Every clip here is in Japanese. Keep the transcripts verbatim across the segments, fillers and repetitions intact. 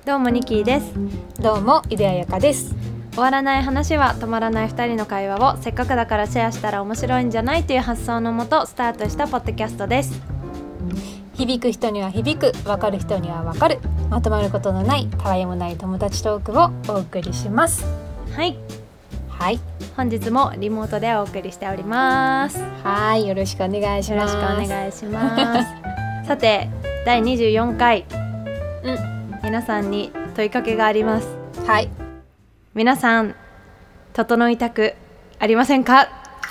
どうもニキーです。 どうも井出彩香です。 終わらない話は止まらないふたりの会話をせっかくだからシェアしたら面白いんじゃないという発想のもとスタートしたポッドキャストです。 響く人には響く、分かる人には分かる、まとまることのないたわいもない友達トークをお送りします。 はいはい、 本日もリモートでお送りしております。 はい、よろしくお願いします。 よろしくお願いしますさてだいにじゅうよんかい、 うん、 皆さんに問いかけがあります。 はい、 皆さん整いたくありませんか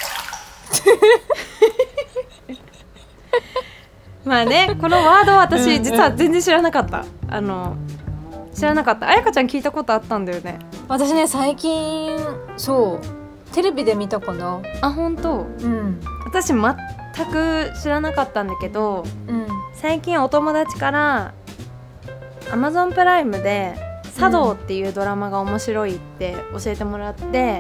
まあね、このワード私実は全然知らなかった。あの知らなかった。あやかちゃん聞いたことあったんだよね。 私ね、最近そうテレビで見たかな。 あ、本当。 うん、 私全く知らなかったんだけど、 うん、 最近お友達から Amazon プライムで茶道っていうドラマが面白いって教えてもらって、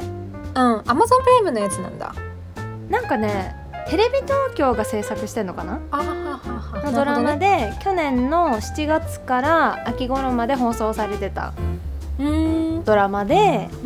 うん、Amazon プライムのやつなんだ。 なんかね、テレビ東京が制作してんのかな、 あはははのドラマで、 ね、 去年のしちがつから秋頃まで放送されてたうーんドラマで、 うん、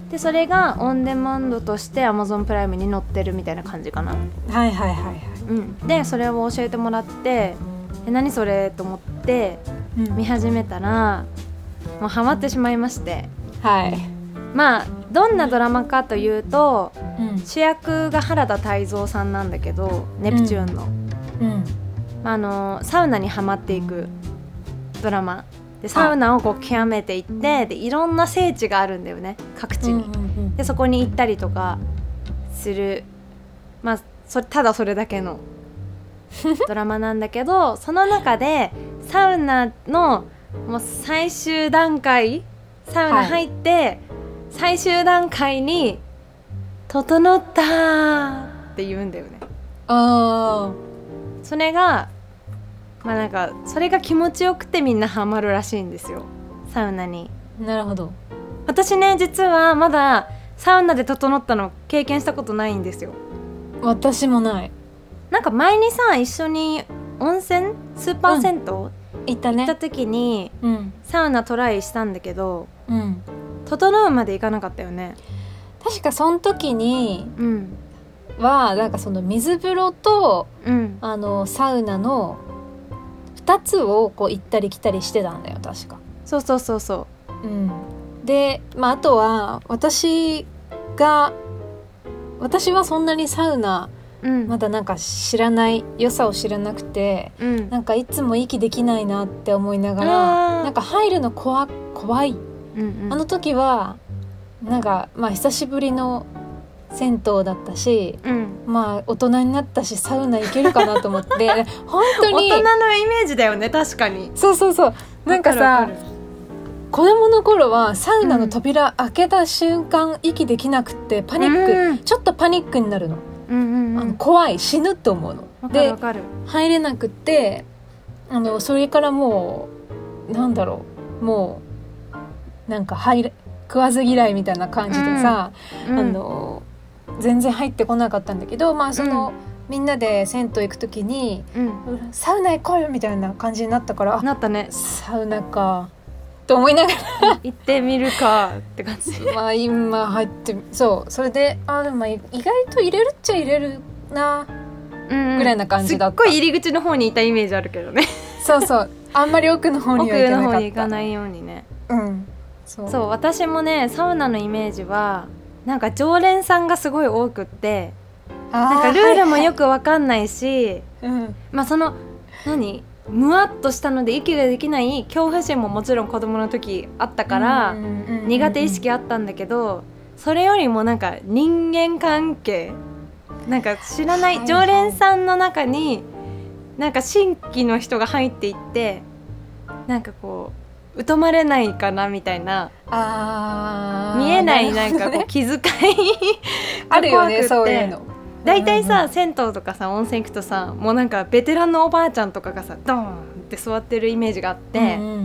でそれがオンデマンドとして Amazon プライムに載ってるみたいな感じかな。 はいはいはいはい、 うん、でそれを教えてもらってえ何それと思ってうん見始めたらもうハマってしまいまして、 はい、 まあどんなドラマかというと、 うん、 主役が原田泰造さんなんだけど、ネプチューンの、 うんまあ、あのサウナにハマっていくドラマで、サウナをこう極めていって、でいろんな聖地があるんだよね、各地に、 うんうんうん、 でそこに行ったりとかする、まあそれただそれだけのドラマなんだけどその中でサウナのもう最終段階、サウナ入って、はい、最終段階に整ったって言うんだよね。 あそれがまあなんかそれが気持ちよくてみんなハマるらしいんですよ、サウナに。 なるほど。 私ね、実はまだサウナで整ったの経験したことないんですよ。 私もない。 なんか前にさ、一緒に温泉スーパー銭湯、うん、 行ったね。 行った時に、うん、サウナトライしたんだけど、うん、整うまでいかなかったよね。 確かその時に、 うん、 はなんかその水風呂と、うん、あのサウナのふたつをこう行ったり来たりしてたんだよ確か。 そうそうそうそう、うん、 で、まあ、あとは私が私はそんなにサウナ、うん、まだなんか知らない良さを知らなくて、うん、なんかいつも息できないなって思いながら、なんか入るの怖、怖い、うんうん、あの時はなんかまあ久しぶりの銭湯だったし、うん、まあ大人になったしサウナ行けるかなと思って本当に大人のイメージだよね。確かにそうそうそう。なんかさ、子供の頃はサウナの扉開けた瞬間、うん、息できなくってパニック、うん、ちょっとパニックになるの、うんうんうん、あの怖い、死ぬって思うの。 わかるわかる。 で入れなくってあのそれからもうなんだろう、もうなんか入れ食わず嫌いみたいな感じでさ、うん、あの全然入ってこなかったんだけど、まあその、うん、みんなで銭湯行くときに、うん、サウナ行こうよみたいな感じになったから、 なったね。 サウナかと思いながら行ってみるかって感じまあ今入ってそうそれであでも意外と入れるっちゃ入れるな、うん、ぐらいな感じだった。 すっごい入り口の方にいたイメージあるけどねそうそうあんまり奥の方には行けなかった。 奥の方に行かないようにね。 うんそう、 そう私もね、サウナのイメージはなんか常連さんがすごい多くって、なんかルールもよく分かんないし、はいはい、うん、まあその何むわっとしたので息ができない恐怖心ももちろん子供の時あったから苦手意識あったんだけど、それよりもなんか人間関係、なんか知らない常連さんの中になんか新規の人が入っていって、なんかこう疎まれないかなみたいな、あ見えないなんかこう気遣いあるよね、そういうの。 だいたいさ、うんうん、銭湯とかさ温泉行くとさ、もうなんかベテランのおばあちゃんとかがさドーンって座ってるイメージがあって、うんうんうんうん、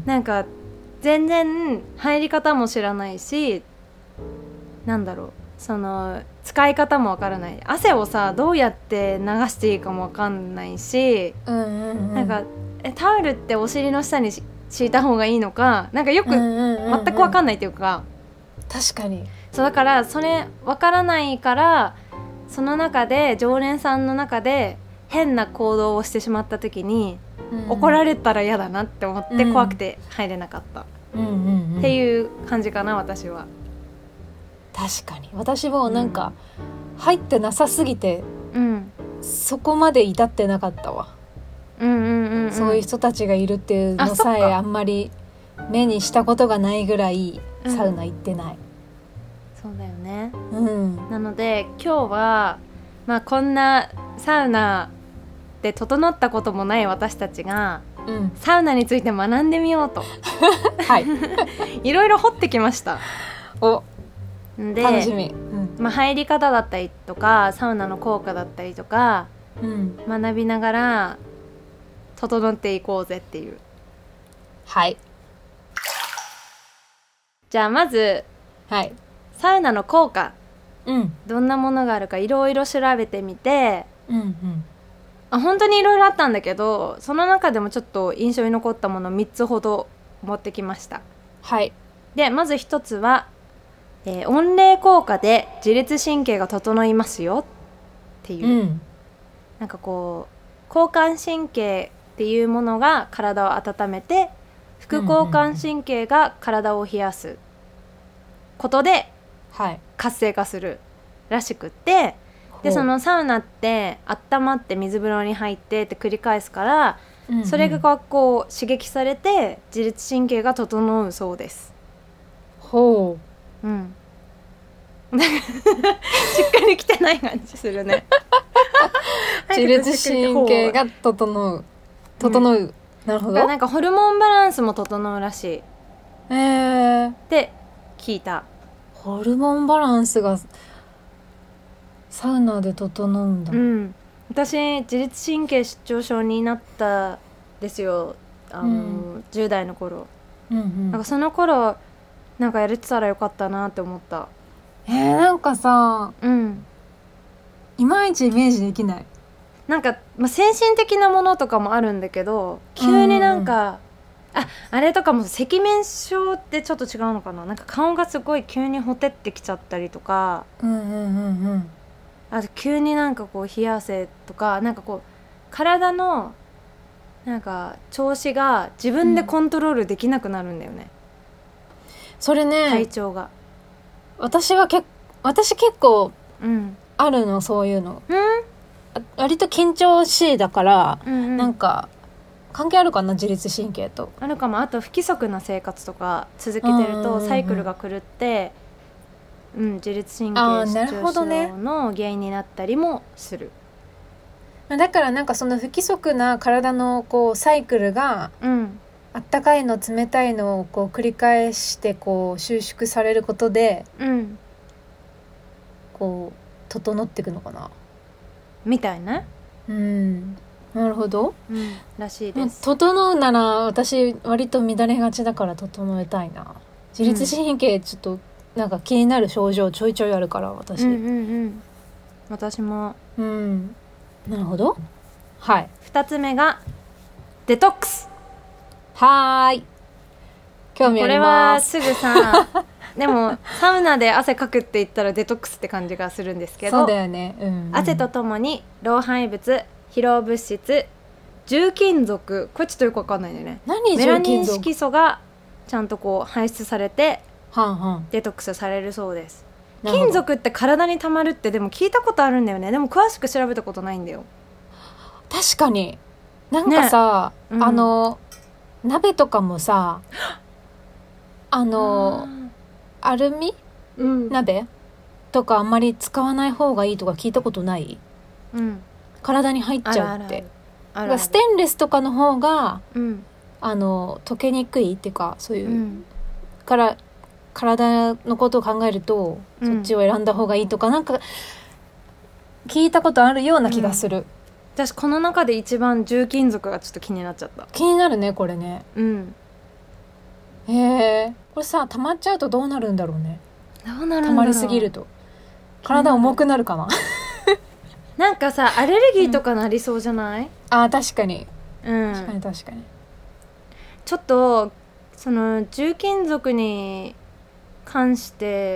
なんか全然入り方も知らないし、なんだろう、その使い方もわからない、汗をさどうやって流していいかもわかんないし、うんうんうん、なんかえタオルってお尻の下に敷いた方がいいのかなんかよく全く分かんないっていうか、 確かにそうだからそれ分からないからその中で常連さんの中で変な行動をしてしまった時に、うん、怒られたら嫌だなって思って怖くて入れなかった、うんうんうんうん、っていう感じかな私は。 確かに私もなんか入ってなさすぎて、うん、そこまで至ってなかったわ、うんうんうんうん、そういう人たちがいるっていうのさえ あ, あんまり目にしたことがないぐらいサウナ行ってない、うん、 そうだよね、うん、なので今日は、まあ、こんなサウナで整ったこともない私たちが、うん、サウナについて学んでみようとはいいろいろ掘ってきました。 おで楽しみ、うんまあ、入り方だったりとかサウナの効果だったりとか、うん、学びながら整っていこうぜっていう。 はいじゃあまず、はい、サウナの効果、うん、どんなものがあるかいろいろ調べてみて、うんうん、あ本当にいろいろあったんだけどその中でもちょっと印象に残ったものみっつほど持ってきました。 はいでまずひとつはえー、温冷効果で自律神経が整いますよっていう、うん、なんかこう交感神経っていうものが体を温めて副交感神経が体を冷やすことで活性化するらしくって、でそのサウナって温まって水風呂に入ってって繰り返すから、うんうん、それがこう刺激されて自律神経が整うそうです。 ほううん、しっかりきてない感じするね自律神経が整う整う、うん、なるほど。 なんかホルモンバランスも整うらしい、 えー、 って聞いた。 ホルモンバランスがサウナで整うんだ、 うん、私自律神経失調症になったですよあの、うん、じゅう代の頃、うんうん、なんかその頃なんかやれてたらよかったなって思った。 えー、なんかさ、うん、いまいちイメージできない。 なんか、まあ、精神的なものとかもあるんだけど急になんか、うん、あ, あれとかも赤面症ってちょっと違うのかな、なんか顔がすごい急にほてってきちゃったりとか、うんうんうんうん、あと急になんかこう冷や汗とかなんかこう体のなんか調子が自分でコントロールできなくなるんだよね、うん、 それね体調が私はけ私結構あるの、うん、そういうの、うん、割と緊張しいだから、うんうん、なんか関係あるかな自律神経と。 あるかも。あと不規則な生活とか続けてるとサイクルが狂って、うんうん、自律神経失調症の原因になったりもする。 だからなんかその不規則な体のこうサイクルが、うん、あったかいの冷たいのをこう繰り返してこう収縮されることで、うん、こう整っていくのかなみたいな。 うん、なるほど、 うん、らしいです。 整うなら私割と乱れがちだから整えたいな。自律神経ちょっとなんか気になる症状ちょいちょいあるから私、うんうんうん、 私も、 うん、なるほど。はい。 ふたつめがデトックス。 はーい、興味あります。 これはすぐさでもサウナで汗かくって言ったらデトックスって感じがするんですけど、 そうだよね、うんうん、 汗とともに老廃物、疲労物質、重金属、これちょっとよくわかんないんだよね。 何メラニン色素がちゃんとこう排出されて、 はんはん、 デトックスされるそうです。金属って体に溜まるってでも聞いたことあるんだよね。でも詳しく調べたことないんだよ。 確かになんかさ、ね、うん、あの鍋とかもさあのアルミ、うん、鍋とかあんまり使わない方がいいとか聞いたことない、うん、体に入っちゃうって。あるあるあるある。ステンレスとかの方が、うん、あの溶けにくいっていうかそういう、うん、から体のことを考えると、うん、そっちを選んだ方がいいとかなんか聞いたことあるような気がする、うん、 私この中で一番重金属がちょっと気になっちゃった。 気になるねこれね。うん。へえ、これさ溜まっちゃうとどうなるんだろうね。 どうなるんだろう。 溜まりすぎると体重くなるかななんかさアレルギーとかなりそうじゃない？うん、 あ、確かに、 うん、 確かに確かに。 ちょっとその重金属に関して、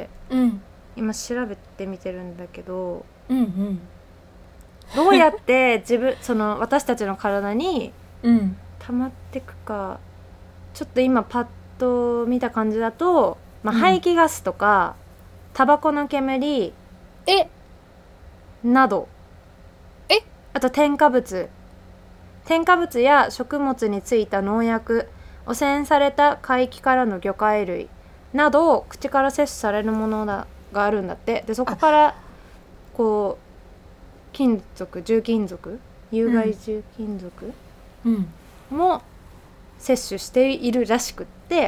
うん、今調べてみてるんだけど、うんうん、どうやって自分その私たちの体に溜まってくか、ちょっと今パッと見た感じだと、まあ、排気ガスとか、うん、タバコの煙えなど、 えあと添加物添加物や食物についた農薬、汚染された海域からの魚介類などを口から摂取されるものがあるんだって。でそこからこう金属重金属有害重金属、うん、も摂取しているらしくって。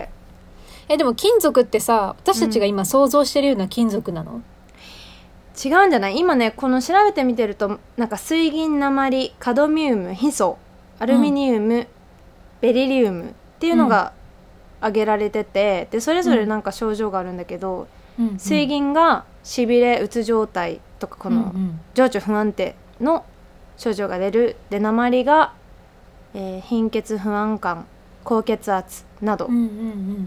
えでも金属ってさ、私たちが今想像してるような金属なの？うん、 違うんじゃない？今ねこの調べてみてると、なんか水銀、鉛、カドミウム、ヒ素、アルミニウム、うん、ベリリウムっていうのが挙げられてて、うん、でそれぞれなんか症状があるんだけど、うん、水銀がしびれ、うつ状態とかこの情緒不安定の症状が出る。で鉛が、えー、貧血、不安感、高血圧など、うんうんうん、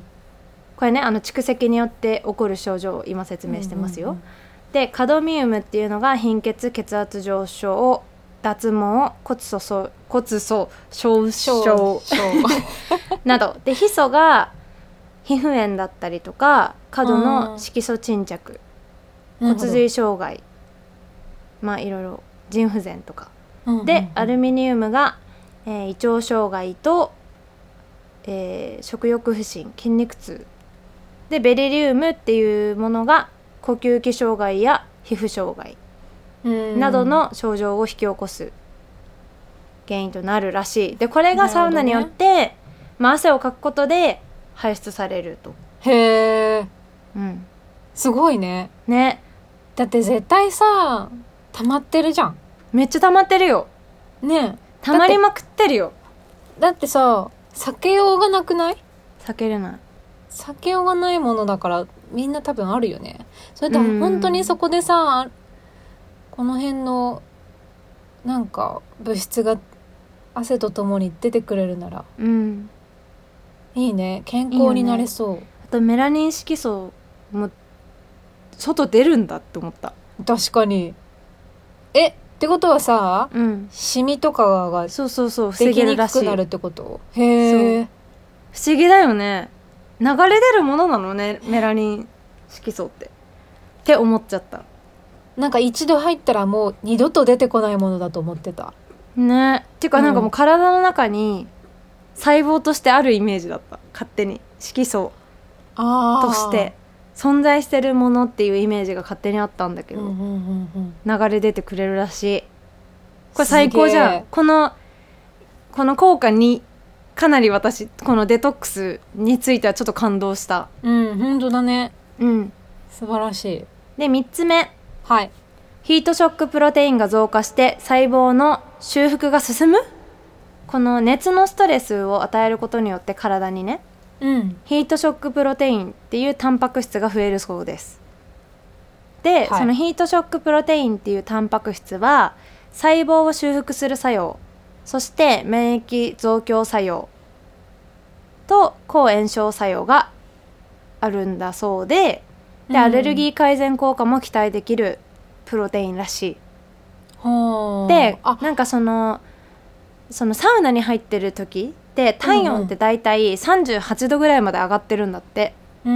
これねあの蓄積によって起こる症状を今説明してますよ、うんうんうん。でカドミウムっていうのが貧血、血圧上昇、脱毛、骨粗しょう骨粗しょう症などで、ヒ素が皮膚炎だったりとか過度の色素沈着、骨髄障害、まあいろいろ腎不全とか、うんうんうん、でアルミニウムが、えー、胃腸障害と、えー、食欲不振、筋肉痛で、ベリリウムっていうものが呼吸器障害や皮膚障害などの症状を引き起こす原因となるらしい。でこれがサウナによって、ね、まあ、汗をかくことで排出されると。 へー、うん、すごいね。 ね、 だって絶対さ溜まってるじゃん。 めっちゃ溜まってるよ。 ね、 溜まりまくってるよ。 だってさ避けようがなくない？ 避けれない。 避けようがないものだからみんな多分あるよね。それと本当にそこでさ、この辺のなんか物質が汗とともに出てくれるなら、うん、いいね。健康になれそう。いいよね。 あとメラニン色素も外出るんだって思った。 確かに。えってことはさ、うん、シミとかがそうそうそう防げるらしい。 できにくくなるってこと？へえ。 不思議だよね。流れ出るものなのね、メラニン色素ってって思っちゃった。 なんか一度入ったらもう二度と出てこないものだと思ってたね。っていうかなんかもう体の中に細胞としてあるイメージだった。勝手に色素として存在してるものっていうイメージが勝手にあったんだけど、うんうんうんうん、流れ出てくれるらしい。これ最高じゃん。このこの効果にかなり私このデトックスについてはちょっと感動した。 うん、本当だね。うん、素晴らしい。 でみっつめ、 はい、 ヒートショックプロテインが増加して細胞の修復が進む。この熱のストレスを与えることによって体にね、うん、ヒートショックプロテインっていうタンパク質が増えるそうです。で、はい、そのヒートショックプロテインっていうタンパク質は細胞を修復する作用、そして免疫増強作用と抗炎症作用があるんだそうで、でアレルギー改善効果も期待できるプロテインらしい。うん、でなんかそのそのサウナに入ってる時って体温ってだいたいさんじゅうはちどぐらいまで上がってるんだって、うん、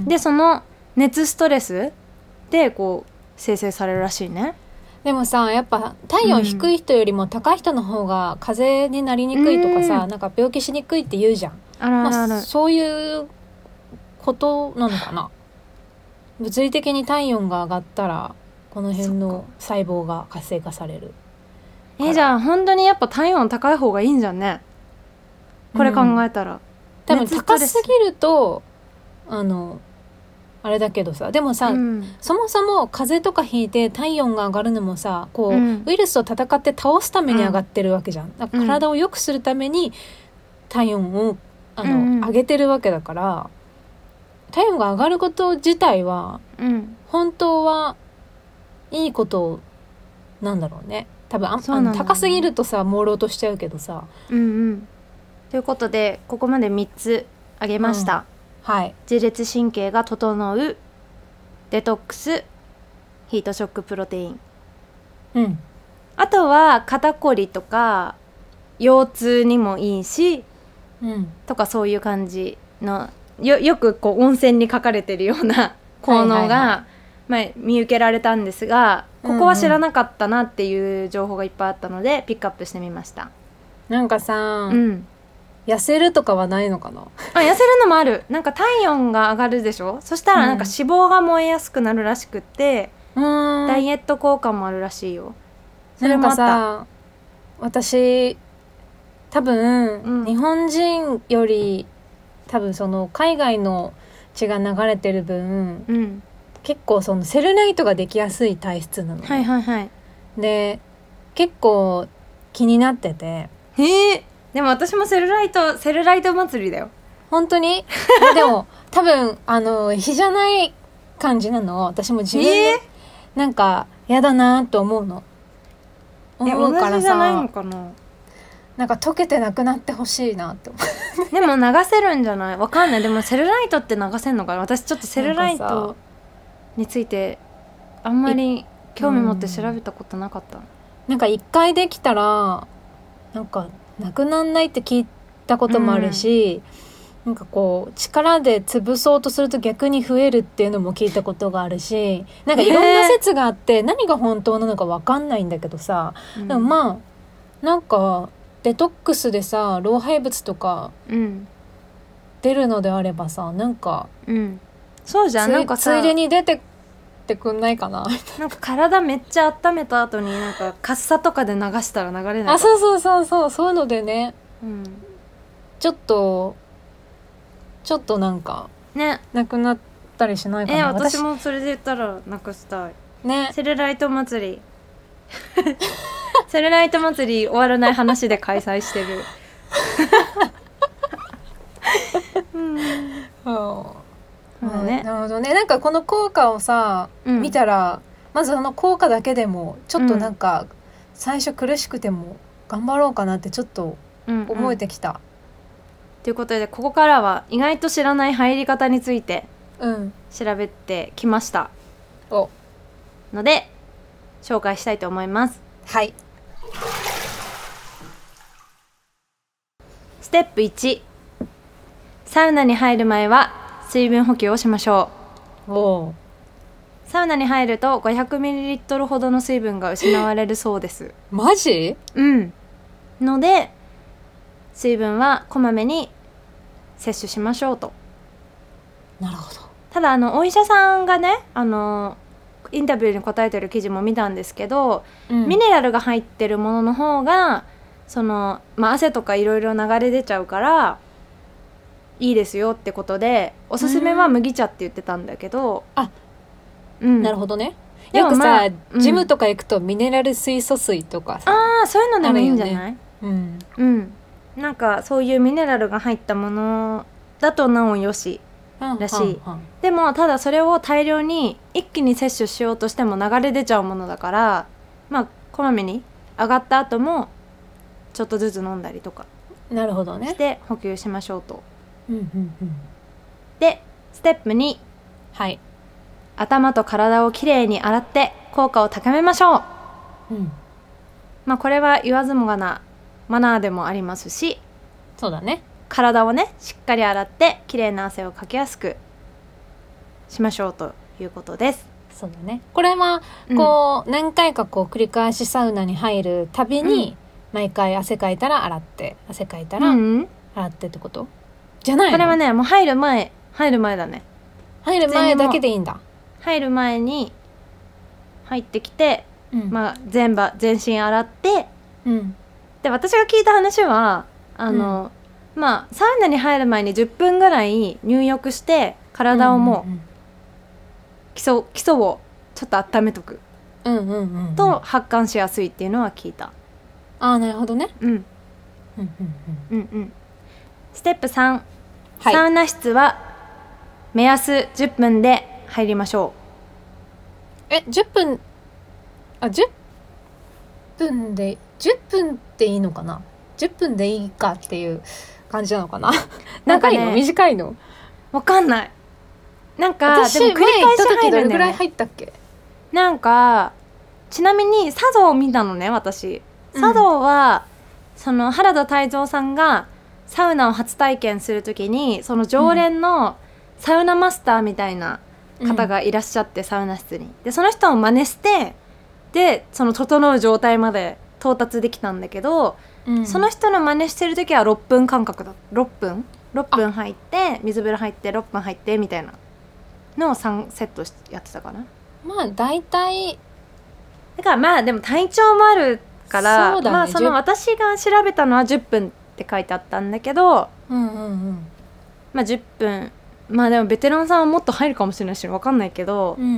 でその熱ストレスでこう生成されるらしいね。 でもさやっぱ体温低い人よりも高い人の方が風邪になりにくいとかさ、うん、なんか病気しにくいって言うじゃん。 あらあらあら、まあ、 そういうことなのかな。物理的に体温が上がったらこの辺の細胞が活性化される。 えじゃあ本当にやっぱ体温高い方がいいんじゃんね。これ考えたら、うん、 多分高すぎるとあのあれだけどさ、でもさ、うん、そもそも風邪とかひいて体温が上がるのもさこう、うん、ウイルスと戦って倒すために上がってるわけじゃん。だから体を良くするために体温をあの、うん、上げてるわけだから、体温が上がること自体は、うん、本当はいいことなんだろうね。多分ああの高すぎるとさ朦朧としちゃうけどさ、うんうん、 ということでここまでみっつあげました、 うん、はい。 自律神経が整う、デトックス、ヒートショックプロテイン、 うん、 あとは肩こりとか腰痛にもいいし、うん、とかそういう感じの よ, よくこう温泉に書かれてるような効能が、はいはいはい、まあ、見受けられたんですが、ここは知らなかったなっていう情報がいっぱいあったのでピックアップしてみました。 なんかさ、うん、痩せるとかはないのかな。 あ、痩せるのもある。なんか体温が上がるでしょ。そしたらなんか脂肪が燃えやすくなるらしくって、うん、ダイエット効果もあるらしいよ。それもあった。 なんかさ、私多分、うん、日本人より多分その海外の血が流れてる分、うん、結構そのセルライトができやすい体質なの、ね、 はいはいはい。 で結構気になってて。 へえ。でも私もセルライトセルライト祭りだよ。 本当にでも多分あの日じゃない感じなの。私も自分でなんかやだなと思うの。 思うからさ、同じじゃないのかな。 なんか溶けてなくなってほしいなって思う。 でも流せるんじゃない？わかんない。でもセルライトって流せんのかな。私ちょっとセルライトについてあんまり興味持って調べたことなかった。 なんか一回できたらなんかなくなんないって聞いたこともあるし、うん、なんかこう力で潰そうとすると逆に増えるっていうのも聞いたことがあるし、なんかいろんな説があって何が本当なのか分かんないんだけどさ、うん、でもまあなんかデトックスでさ老廃物とか出るのであればさ、なんか、 うん、そうじゃん。なんかさついでに出てってくんないかな。 なんか体めっちゃ温めた後になんかカッサとかで流したら流れないか。 あ、そうそうそうそう、そういうのでね、うん、ちょっとちょっとなんかねなくなったりしないかな。 え私もそれで言ったらなくしたいね。 セルライト祭りセルライト祭り終わらない話で開催してるうん、 うんね、なるほどね。なんかこの効果をさ、うん、見たらまずその効果だけでもちょっとなんか、うん、最初苦しくても頑張ろうかなってちょっと思えてきた、うんうん、 ということでここからは意外と知らない入り方について調べてきました、うん、ので紹介したいと思います。 はい。 ステップいち、サウナに入る前は水分補給をしましょう。おサウナに入ると ごひゃくミリリットル ほどの水分が失われるそうです。 マジ？ うんので水分はこまめに摂取しましょうと。 なるほど。 ただあのお医者さんがねあのインタビューに答えてる記事も見たんですけど、うん、ミネラルが入ってるものの方がその、まあ、汗とかいろいろ流れ出ちゃうからいいですよってことでおすすめは麦茶って言ってたんだけど、 あ、うん、なるほどね。よくさ、まあうん、ジムとか行くとミネラル水素水とかさ、 ああそういうのでもいいんじゃない、ね、うんうん、なんかそういうミネラルが入ったものだとなおよしらしい、はんはんはん。でもただそれを大量に一気に摂取しようとしても流れ出ちゃうものだからまあこまめに上がった後もちょっとずつ飲んだりとかなるほどねして補給しましょうと、 うんうんうん、 でステップに、 はい、 頭と体をきれいに洗って効果を高めましょう、うん、まあこれは言わずもがなマナーでもありますし、 そうだね、 体をねしっかり洗ってきれいな汗をかきやすくしましょうということです。 そうだね。これはこう、うん、何回かこう繰り返しサウナに入るたびに、うん、毎回汗かいたら洗って汗かいたら洗ってってこと、うん、じゃないの？ これはねもう入る前入る前だね。 入る前だけでいいんだ。 入る前に入ってきて、うんまあ、全部全身洗って、うん、で私が聞いた話はあの、うん、まあサウナに入る前にじゅっぷんぐらい入浴して体をもう、うんうんうん、基礎、基礎をちょっと温めとく、うんうんうんうん、と発汗しやすいっていうのは聞いた。 ああなるほどね、 うんうんうんうんうん、ステップさん、はい、サウナ室は目安じゅっぷんで入りましょう。えじゅっぷんあじゅっぷんでじゅっぷんっていいのかな、じゅっぷんでいいかっていう感じなのかな長いの、ね、短いのわかんない。なんか私でも繰り返し入るんだよね。 前行った時どれぐらい入ったっけ。 なんかちなみに茶道を見たのね私。茶道は、うん、その原田泰造さんがサウナを初体験するときにその常連のサウナマスターみたいな方がいらっしゃって、うん、サウナ室にでその人を真似してでその整う状態まで到達できたんだけど、うん、その人の真似してるときはろっぷん間隔だ。ろっぷんろっぷん入って水風呂入ってろっぷん入ってみたいなのをさんセットしやってたかな。 まあ大体だからまあでも体調もあるから、ね、まあその私が調べたのはじゅっぷんって書いてあったんだけど、 うんうんうん、 まあじゅっぷんまあでもベテランさんはもっと入るかもしれないし分かんないけど、 うんうんうん、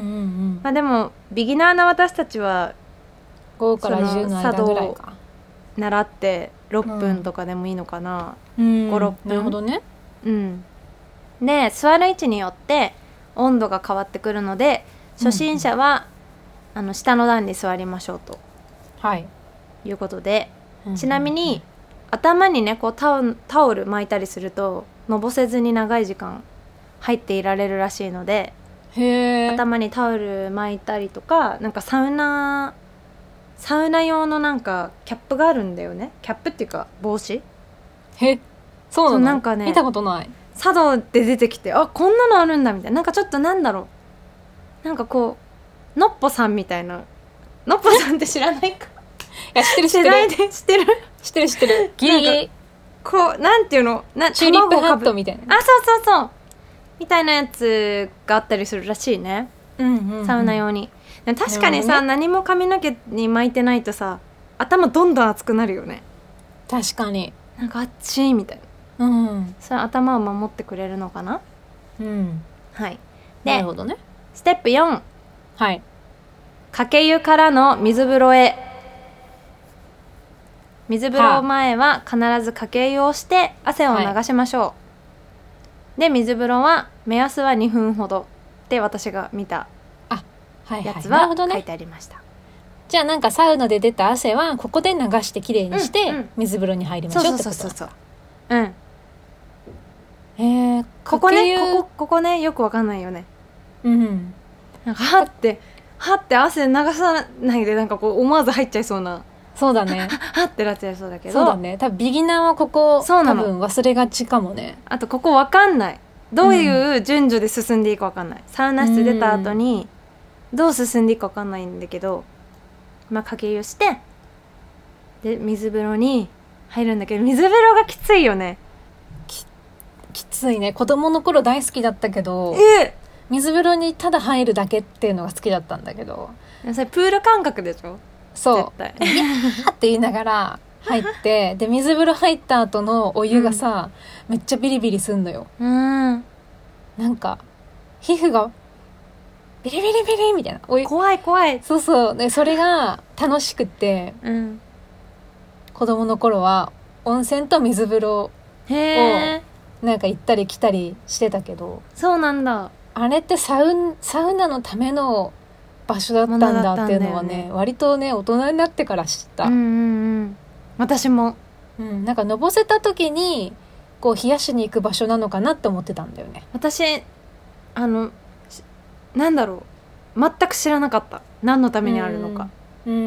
まあでもビギナーな私たちはごからじゅうの間ぐらいか習ってろっぷんとかでもいいのかな、 うん、 ご、ろっぷん。 なるほどね。 うん、で座る位置によって温度が変わってくるので初心者は、うん、あの下の段に座りましょうと、 はい、 いうことで、うん、ちなみに頭にねこうタオ、タオル巻いたりするとのぼせずに長い時間入っていられるらしいので、 へー、 頭にタオル巻いたりとかなんかサウナサウナ用のなんかキャップがあるんだよね。キャップっていうか帽子。 へ、そうなの？ なんかね見たことない。 茶道で出てきてあこんなのあるんだみたいな。なんかちょっとなんだろうなんかこうのっぽさんみたいな。のっぽさんって知らないかいや知ってる知ってる世代で知ってる知ってる知ってるギリギリこうなんていうのなチューリップハットみたいな。 あそうそうそうみたいなやつがあったりするらしいね、 うんうんうん、 サウナ用に。確かにさ、ね、何も髪の毛に巻いてないとさ頭どんどん熱くなるよね。 確かになんか熱いみたいな、うん、 それ頭を守ってくれるのかな。 うんはいでなるほどね。 ステップよん、 はいかけ湯からの水風呂へ。水風呂前は必ずかけ湯をして汗を流しましょう、はい、で水風呂は目安はにふんほどで私が見たやつは書いてありました、はいはいね、 じゃあなんかサウナで出た汗はここで流してきれいにして、うんうん、水風呂に入りましょうってこと。 そうそうそうそううんえー、 ここねここここねよくわかんないよね。 うんなんかはってはって汗流さないでなんかこう思わず入っちゃいそうな。 そうだねはってなっちゃいそうだけど。 そうだね多分ビギナーはここ多分忘れがちかもね。 あとここわかんないどういう順序で進んでいいかわかんない、うん、サウナ室出た後にどう進んでいいかわかんないんだけど、まあかけ湯してで水風呂に入るんだけど水風呂がきついよね。 き, きついね。子供の頃大好きだったけど、 え水風呂にただ入るだけっていうのが好きだったんだけど。 それプール感覚でしょ。 そう絶対いやーって言いながら入ってで水風呂入った後のお湯がさ、うん、めっちゃビリビリすんのよ。 うんなんか皮膚がビリビリビリみたいなお湯怖い怖い。 そうそうでそれが楽しくて、うん、子供の頃は温泉と水風呂をなんか行ったり来たりしてたけど。 そうなんだ。 あれってサウ、サウナのための場所だったんだっていうのは ね, ね割とね大人になってから知った。 うんうんうん、私も、 うん、なんかのぼせた時にこう冷やしに行く場所なのかなって思ってたんだよね。 私あのなんだろう全く知らなかった何のためにあるのか。 うん、うん、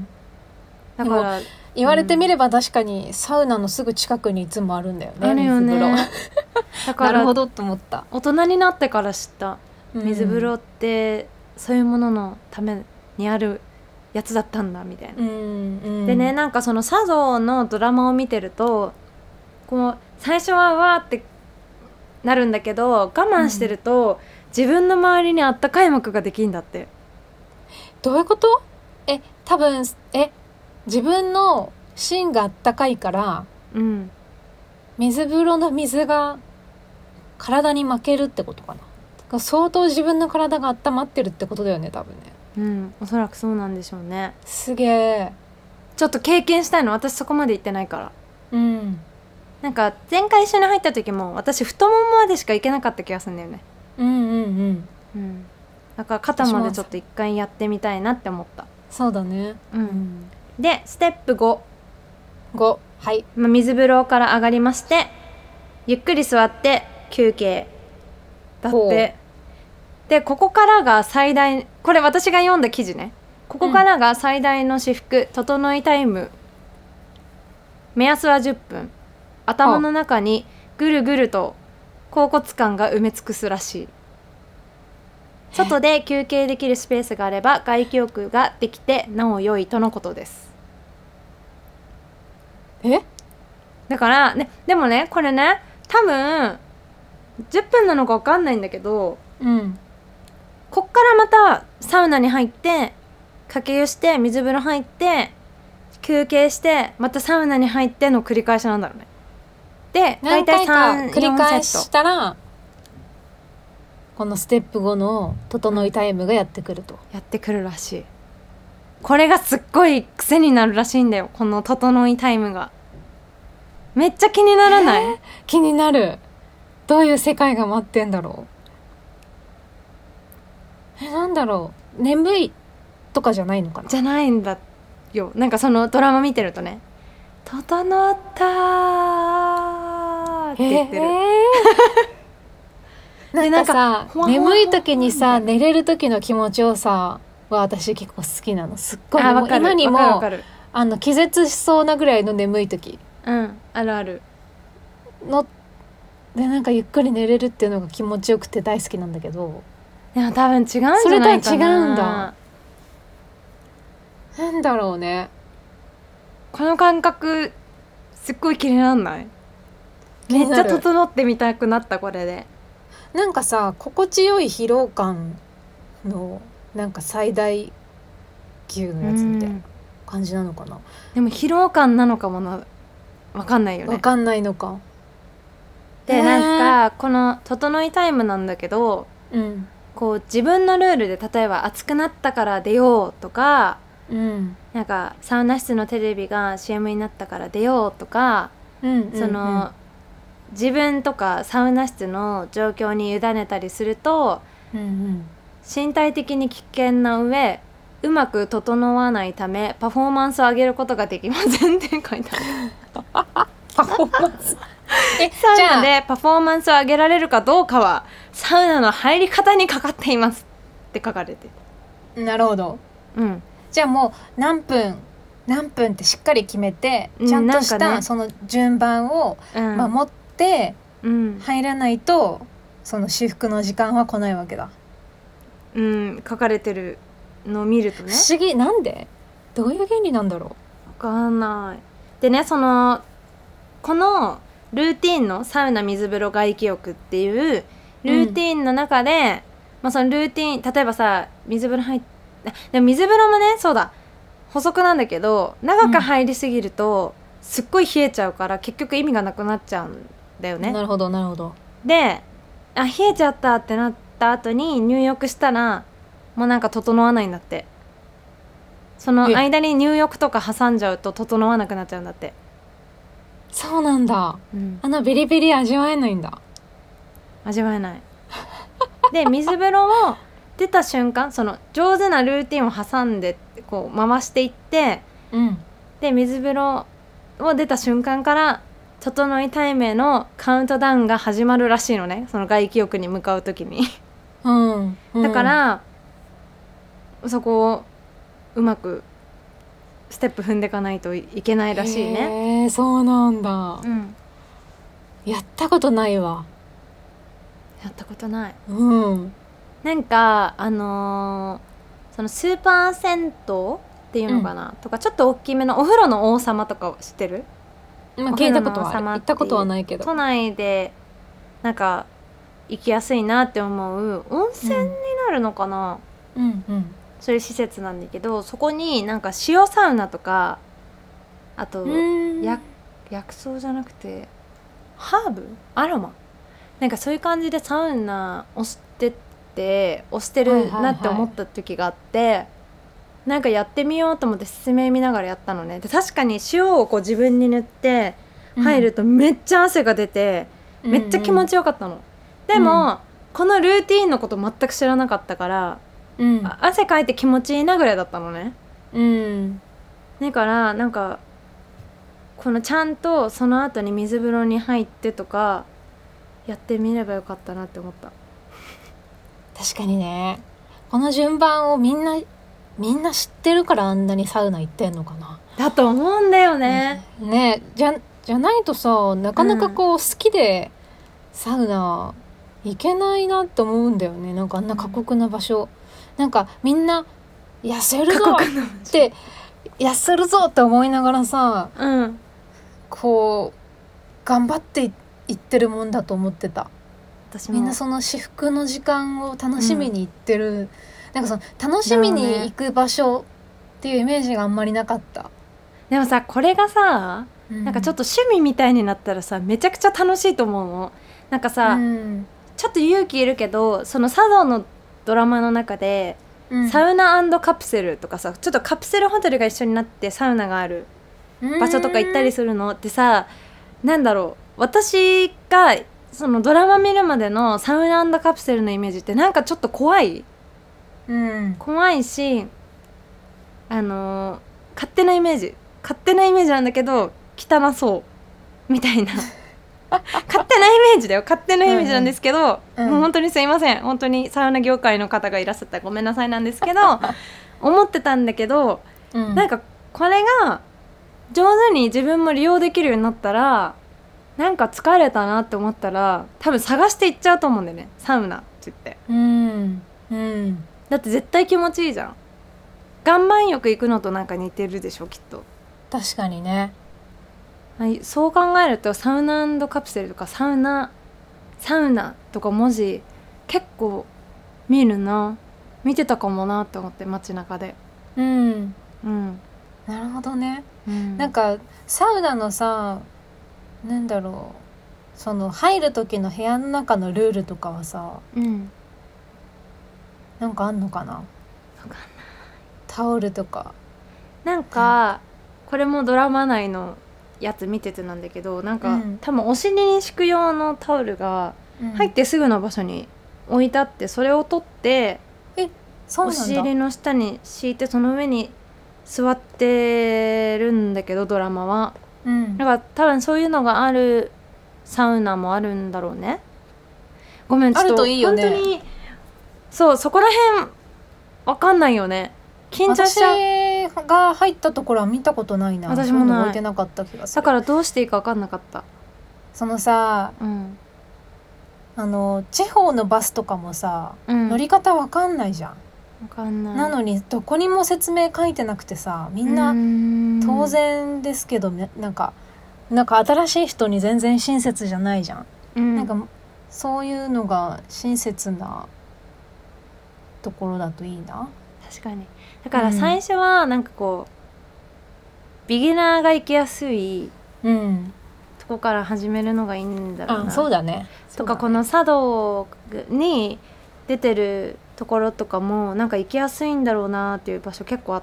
だから言われてみれば確かにサウナのすぐ近くにいつもあるんだよね。 あるよね。 水風呂だからなるほどと思った。 大人になってから知った水風呂ってそういうもののためにあるやつだったんだみたいな、うんうん、でねなんかその茶道のドラマを見てるとこう最初はわーってなるんだけど我慢してると、うん、自分の周りにあったかい膜ができるんだって。 どういうこと？え多分え自分の芯があったかいから、うん、水風呂の水が体に負けるってことかな。相当自分の体が温まってるってことだよね多分ね。 うんおそらくそうなんでしょうね。 すげえ。 ちょっと経験したいの私そこまで行ってないから。 うんなんか前回一緒に入った時も私太ももまでしか行けなかった気がするんだよね。 うんうんうん、うん、 だから肩までちょっと一回やってみたいなって思った。 そうだね、 うん、でステップご、 ごはい、 まあ、水風呂から上がりましてゆっくり座って休憩だって。でここからが最大、これ私が読んだ記事ね、ここからが最大の至福、整いタイム。目安はじゅっぷん。頭の中にぐるぐると恍惚感が埋め尽くすらしい。外で休憩できるスペースがあれば外気浴ができてなお良いとのことです。 えだからね、でもねこれね多分じゅっぷんなのか分かんないんだけど、 うん、 こっからまたサウナに入ってかけ湯して水風呂入って休憩してまたサウナに入っての繰り返しなんだろうね。で大体さん、 繰り返したらこのステップごの整いタイムがやってくると、 やってくるらしい。これがすっごい癖になるらしいんだよ、この整いタイムが。めっちゃ気にならない？えー、 気になる。どういう世界が待ってんだろう。え、なんだろう、眠いとかじゃないのかな。 じゃないんだよ。なんかそのドラマ見てるとね、整ったーって言ってる、 えー、なんかさ、眠い時にさ寝れる時の気持ちよさは私結構好きなの。すっごいもう今にもあの気絶しそうなぐらいの眠い時、 うん、あるあるので、なんかゆっくり寝れるっていうのが気持ちよくて大好きなんだけど、 いや多分違うんじゃないかな。 それとは違うんだ。なんだろうね、 この感覚すっごい気にならない？めっちゃ整ってみたくなった。これでなんかさ、心地よい疲労感のなんか最大級のやつみたいな感じなのかな。 でも疲労感なのかもな、分かんないよね。 分かんないのか。 でなんかこの整いタイムなんだけど、 うん、 こう自分のルールで、例えば暑くなったから出ようとか、 うん、 なんかサウナ室のテレビが シーエム になったから出ようとか、 うんうんうん、 その自分とかサウナ室の状況に委ねたりすると、 うんうん、 身体的に危険な上うまく整わないためパフォーマンスを上げることができませんって書いてあるパフォーマンスえサウナでパフォーマンスを上げられるかどうかはサウナの入り方にかかっていますって書かれてる。なるほど、 うん、 じゃあもう何分何分ってしっかり決めて、ちゃんとしたその順番を守って入らないと、その至福の時間は来ないわけだ。 うん、書かれてるのを見るとね、 不思議。なんで？どういう原理なんだろう。分かんない。でね、そのこのルーティンのサウナ水風呂外気浴っていうルーティンの中で、うん、まあ、そのルーティン、例えばさ水風呂入って、でも水風呂もね、そうだ、補足なんだけど長く入りすぎると、うん、すっごい冷えちゃうから結局意味がなくなっちゃうんだよね。 なるほどなるほど。 で、あ、冷えちゃったってなった後に入浴したらもうなんか整わないんだって。その間に入浴とか挟んじゃうと整わなくなっちゃうんだって。 そうなんだ、うん、あのビリビリ味わえないんだ。 味わえないで水風呂を出た瞬間、その上手なルーティンを挟んでこう回していって、 うん、 で水風呂を出た瞬間から整いタイムへのカウントダウンが始まるらしいのね、その外気浴に向かう時に、 うんうん、 だからそこをうまくステップ踏んでいかないといけないらしいね。 へー、そうなんだ、 うん、 やったことないわ。 やったことない。 うん。 なんかあのー、そのスーパー銭湯っていうのかな、うん、とかちょっと大きめのお風呂の王様とか知ってる？ まあ、聞いたことはある。行ったことはないけど。 都内でなんか行きやすいなって思う温泉になるのかな、 うん、うんうんそういう施設なんだけど、そこになんか塩サウナとか、あと薬薬草じゃなくてハーブアロマ、なんかそういう感じでサウナをしてって押してるなって思った時があって、はいはいはい、なんかやってみようと思って説明見ながらやったのね。で確かに塩をこう自分に塗って入るとめっちゃ汗が出て、うん、めっちゃ気持ちよかったの、うんうん、でも、うん、このルーティーンのこと全く知らなかったから、うん、汗かいて気持ちいいなぐらいだったのね、 うん、 だからなんかこのちゃんとその後に水風呂に入ってとかやってみればよかったなって思った。 確かにね、この順番をみんなみんな知ってるからあんなにサウナ行ってんのかな。 だと思うんだよね。 ね, ねじゃじゃないとさ、なかなかこう、うん、好きでサウナ行けないなって思うんだよね。なんかあんな過酷な場所、うん、なんかみんな痩せるぞって痩せるぞって思いながらさ、 うん、 こう頑張っていってるもんだと思ってた。 私もみんなその至福の時間を楽しみに行ってる、うん、なんかその楽しみに行く場所っていうイメージがあんまりなかった。 でもさ、これがさ、うん、なんかちょっと趣味みたいになったらさ、めちゃくちゃ楽しいと思うの。なんかさ、うん、ちょっと勇気いるけど、その茶道のドラマの中で、うん、サウナ&カプセルとかさ、ちょっとカプセルホテルが一緒になってサウナがある場所とか行ったりするのってさ、なんだろう、私がそのドラマ見るまでのサウナ&カプセルのイメージってなんかちょっと怖い、 うん、 怖いし、あのー、勝手なイメージ勝手なイメージなんだけど汚そうみたいな勝手なイメージだよ勝手なイメージなんですけど、うんうん、もう本当にすいません、本当にサウナ業界の方がいらっしゃったらごめんなさいなんですけど思ってたんだけど、うん、なんかこれが上手に自分も利用できるようになったら、なんか疲れたなって思ったら多分探していっちゃうと思うんだよね、サウナって言って、 うんうん、 だって絶対気持ちいいじゃん。岩盤浴行くのとなんか似てるでしょきっと。 確かにね。 はい、そう考えるとサウナ&カプセルとかサウナサウナとか文字結構見るな見てたかもなって思って、街中で。 うんうん、 なるほどね、 うん、 なんかサウナのさ、なんだろう、その入る時の部屋の中のルールとかはさ、 うん、 なんかあんのかな。 わかんない。 タオルとかなんか、うん、これもドラマ内のやつ見ててなんだけど、なんか、うん、多分お尻に敷く用のタオルが入ってすぐの場所に置いてあって、それを取ってえそうなんだ、 お尻の下に敷いてその上に座ってるんだけど、ドラマは、 うん、 だから多分そういうのがあるサウナもあるんだろうね。ごめん、ちょっとあるといいよね。 本当にそうそこら辺わかんないよね。緊張しちゃう。 私が入ったところは見たことないな。 私もない。 置いてなかった気がする。 だからどうしていいか分かんなかった。 そのさ、 うん、 あの地方のバスとかもさ、うん、乗り方分かんないじゃん。 分かんない。 なのにどこにも説明書いてなくてさ、みんな当然ですけど、なんかなんか新しい人に全然親切じゃないじゃん、うん、なんかそういうのが親切なところだといいな。 確かに。だから最初はなんかこう、うん、ビギナーが行きやすいとこから始めるのがいいんだろうな。 あ、そうだね。 とかこの茶道に出てるところとかもなんか行きやすいんだろうなっていう場所結構あって、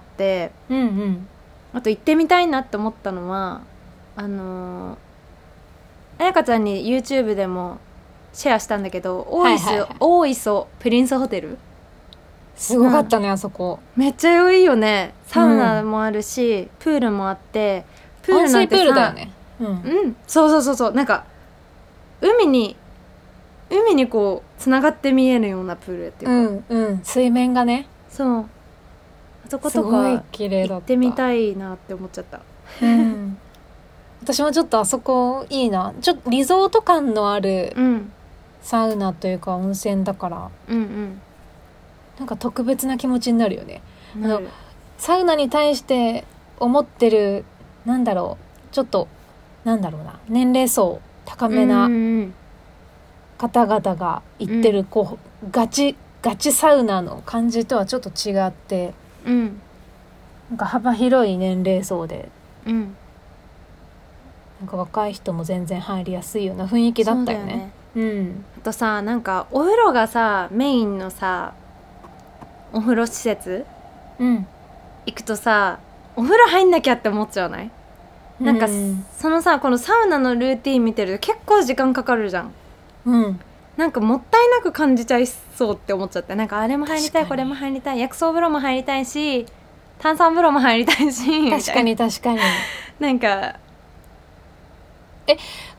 うんうん、 あと行ってみたいなって思ったのは、あのー、あやかちゃんに YouTube でもシェアしたんだけど、大磯、はいはいはい、大磯プリンスホテルすごかったね、うん、あそこめっちゃ良いよね。サウナもあるし、うん、プールもあって、 プールなんてさ、温水プールだよね、 うん、うん、そうそうそうそう、なんか海に海にこうつながって見えるようなプールっていうか、うんうん、水面がね、 そうあそことか行ってみたいなって思っちゃった、 うん、私もちょっとあそこいいな。ちょっとリゾート感のあるサウナというか温泉だから、 うんうん、 なんか特別な気持ちになるよね。あのサウナに対して思ってる、なんだろう、ちょっとなんだろうな、年齢層高めな方々が行ってる、うん、こうガチガチサウナの感じとはちょっと違って、 うん、 なんか幅広い年齢層で、 うん、 なんか若い人も全然入りやすいような雰囲気だったよね。 そうだよね。うん、あとさ、なんかお風呂がさメインのさお風呂施設、 うん、 行くとさ、お風呂入んなきゃって思っちゃわない？なんか、うん、そのさ、このサウナのルーティン見てると結構時間かかるじゃん、 うん、 なんかもったいなく感じちゃいそうって思っちゃって、なんかあれも入りたいこれも入りたい、薬草風呂も入りたいし炭酸風呂も入りたいし、 確かに確かになんかえ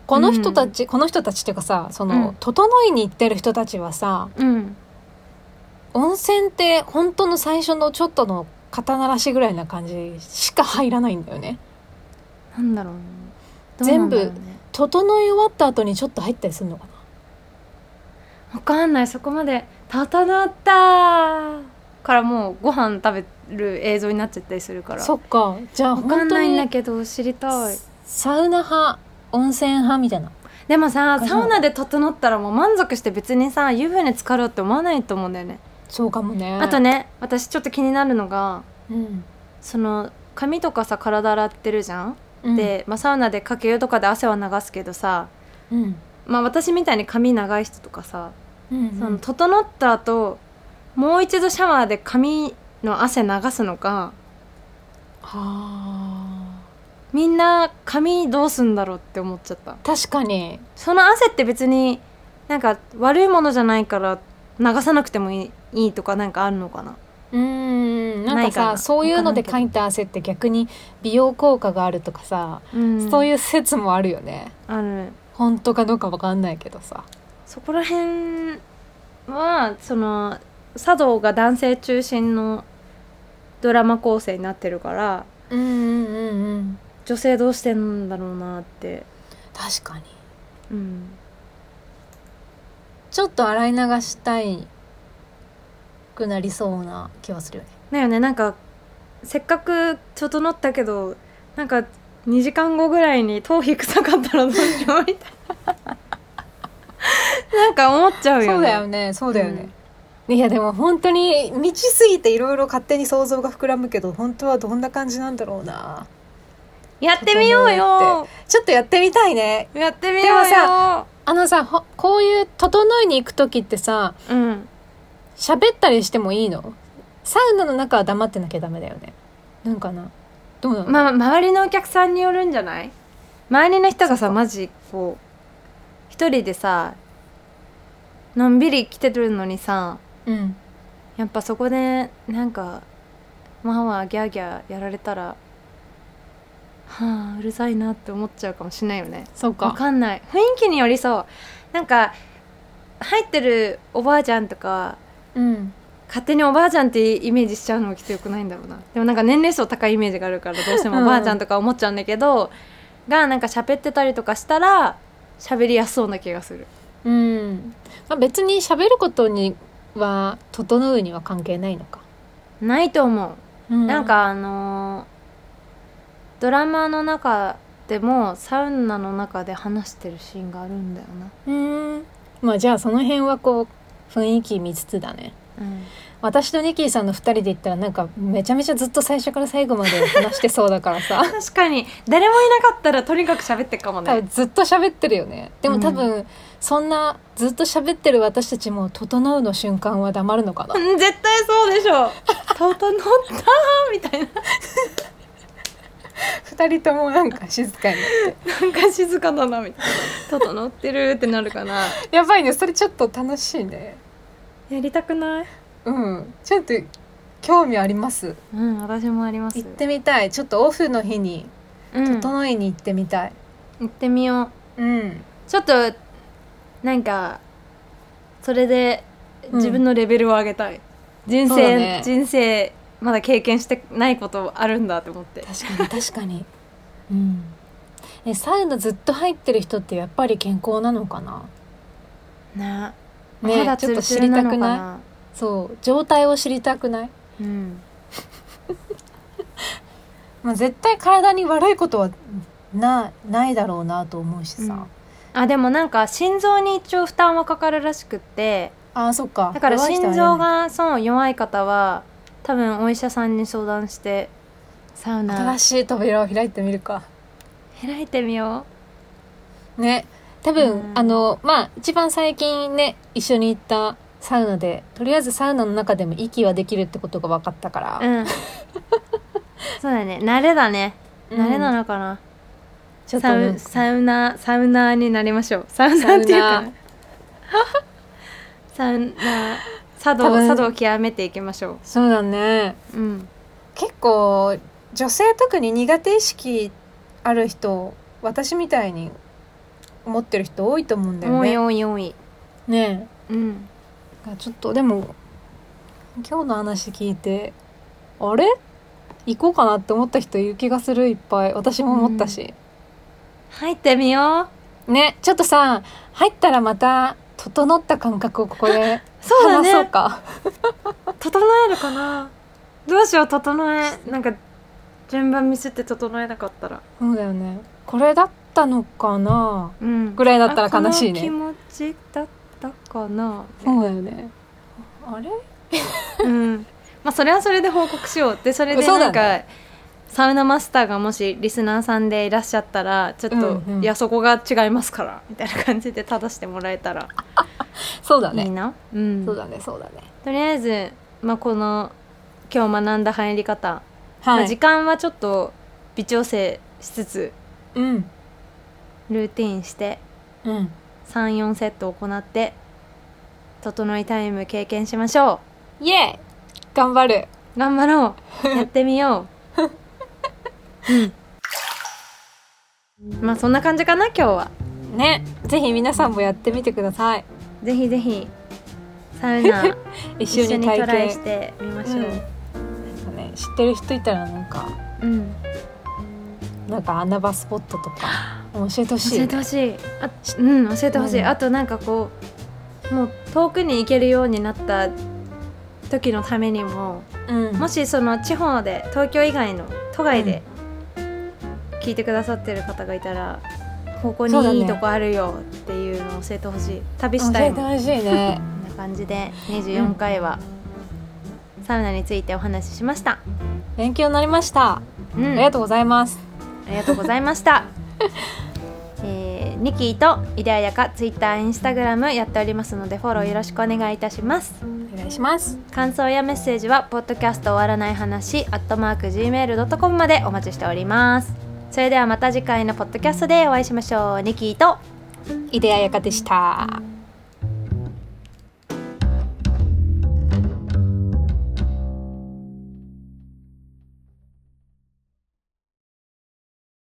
この人たち、うん、この人たちっていうかさ、その、うん、整いに行ってる人たちはさ、うん、温泉って本当の最初のちょっとの肩慣らしぐらいな感じしか入らないんだよね。 なんだろうね。 全部整い終わった後にちょっと入ったりするのかな。 わかんない。そこまで整ったからもうご飯食べる映像になっちゃったりするから。 そっか。じゃあわかんないんだけど知りたい。 サウナ派、温泉派みたいな。 でもさ、サウナで整ったらもう満足して別にさ湯船浸かろうって思わないと思うんだよね。 そうかもね。 あとね、私ちょっと気になるのが、 うん、 その髪とかさ体洗ってるじゃん、うん、で、まあ、サウナでかけ湯とかで汗は流すけどさ、うん、まあ私みたいに髪長い人とかさ、うんうん、その整った後もう一度シャワーで髪の汗流すのか、はあ、みんな髪どうすんだろうって思っちゃった。 確かにその汗って別になんか悪いものじゃないから流さなくてもいい、いいとかなんかあるのかな。 うーん、なんかさ、かそういうのでかいた汗って逆に美容効果があるとかさ、うん、そういう説もあるよね。 ある。 本当かどうか分かんないけどさ、 そこら辺はその茶道が男性中心のドラマ構成になってるから、うんうんうんうん、女性どうしてんだろうなって。 確かに、うん、ちょっと洗い流したいくなりそうな気はするよね。 だよね。なんかせっかく整ったけどなんかにじかんごぐらいに頭皮臭かったらどうしようみたいななんか思っちゃうよね。 そうだよね、そうだよね、うん、いやでも本当に未知すぎていろいろ勝手に想像が膨らむけど、本当はどんな感じなんだろうな。 やってみようよ。 ちょっとやってみたいね。 やってみようよ。でもさ、 あのさ、こういう整いに行く時ってさ、うん、喋ったりしてもいいの？サウナの中は黙ってなきゃダメだよね。なんかな、どうなの？ まあ周りのお客さんによるんじゃない？周りの人がさマジこう一人でさのんびり来てるのにさ、うん、やっぱそこでなんかまあまあギャーギャーやられたらはあうるさいなって思っちゃうかもしれないよね。 そうか。 わかんない。雰囲気によりそう。なんか入ってるおばあちゃんとか、うん、勝手におばあちゃんってイメージしちゃうのもきっとよくないんだろうな。でもなんか年齢層高いイメージがあるからどうしてもおばあちゃんとか思っちゃうんだけど、うん、がなんか喋ってたりとかしたら喋りやすそうな気がする。 うん、まあ、別に喋ることには整うには関係ないのか。 ないと思う、うん、なんかあのー、ドラマの中でもサウナの中で話してるシーンがあるんだよな。 うーん、まあじゃあその辺はこう雰囲気見つつだね、うん、私とニキーさんのふたりで言ったらなんかめちゃめちゃずっと最初から最後まで話してそうだからさ確かに誰もいなかったらとにかく喋ってるかもね。 多分ずっと喋ってるよね。でも多分、うん、そんなずっと喋ってる私たちも整うの瞬間は黙るのかな。 絶対そうでしょ整ったみたいな二人ともなんか静かになってなんか静かだなみたいな整ってるってなるかな。 やばいね、それちょっと楽しいね。 やりたくない？ うん、ちょっと興味あります。 うん、私もあります。 行ってみたい。ちょっとオフの日に整いに行ってみたい、 うん、行ってみよう。うん、 ちょっとなんかそれで自分のレベルを上げたい、うん、人生、ね、人生まだ経験してないことあるんだと思って。 確かに確かに、うん、えサウナずっと入ってる人ってやっぱり健康なのかな。 ねね、 肌ちょっと知りたくない？そう状態を知りたくない？うん、まあ絶対体に悪いことは な, ないだろうなと思うしさ、うん、 あでもなんか心臓に一応負担はかかるらしくって、 あそっか、 だから心臓がそう弱い方は多分お医者さんに相談してサウナ新しい扉を開いてみるか。 開いてみようね。多分、うん、あのまあ一番最近ね一緒に行ったサウナでとりあえずサウナの中でも息はできるってことが分かったから、うん、 そうだね、慣れだね、慣れなのかな、うん、ちょっとサウ、サウナサウナーになりましょう。サウナーっていうかサウナ茶道茶道を極めていきましょう。 そうだね、うん、結構女性特に苦手意識ある人、私みたいに思ってる人多いと思うんだよね。 多い多い多いねえ、うん、 ちょっとでも今日の話聞いてあれ行こうかなって思った人いる気がする。いっぱい私も思ったし、うん、 入ってみようね。ちょっとさ入ったらまた整った感覚をここでそうだね、 話そうか整えるかな。どうしよう、整えなんか順番ミスって整えなかったら。 そうだよね。これだったのかな、 うん、 ぐらいだったら悲しいね。 この気持ちだったかな。 そうだよね。あれうんまあそれはそれで報告しよう。でそれでなんか、ね、サウナマスターがもしリスナーさんでいらっしゃったらちょっと、うんうん、いやそこが違いますからみたいな感じで正してもらえたらそうだね。 いいな、うん、 そうだねそうだね。 とりあえず、まあ、この今日学んだ入り方、はいまあ、時間はちょっと微調整しつつ、 うん、 ルーティンして、うん、さん、よんセット行って整いタイム経験しましょう。イエーイ、頑張る頑張ろうやってみよう、うん、まあそんな感じかな今日はね。ぜひ皆さんもやってみてください。 ぜひぜひサウナ一緒にトライしてみましょう、うんね、知ってる人いたらなんか、うん、なんか穴場スポットとか教えてほしい、 教えてほしい。あ、うん、教えてほしい、うん、あとなんかこうもう遠くに行けるようになった時のためにも、うん、もしその地方で東京以外の都外で聞いてくださってる方がいたら、ここにいいとこあるよっていうのを教えてほしい。旅したいもん。 教えてほしいね。 こんな感じでにじゅうよんかいはサウナについてお話ししました。 勉強になりました、うん、ありがとうございます。 ありがとうございましたえー、ニキーとイデアヤカツイッター、インスタグラムやっておりますのでフォローよろしくお願いいたします。 お願いします。 感想やメッセージはポッドキャスト終わらない話アットマーク ジーメールドットコム までお待ちしております。それではまた次回のポッドキャストでお会いしましょう。ニキーとイデアヤカでした。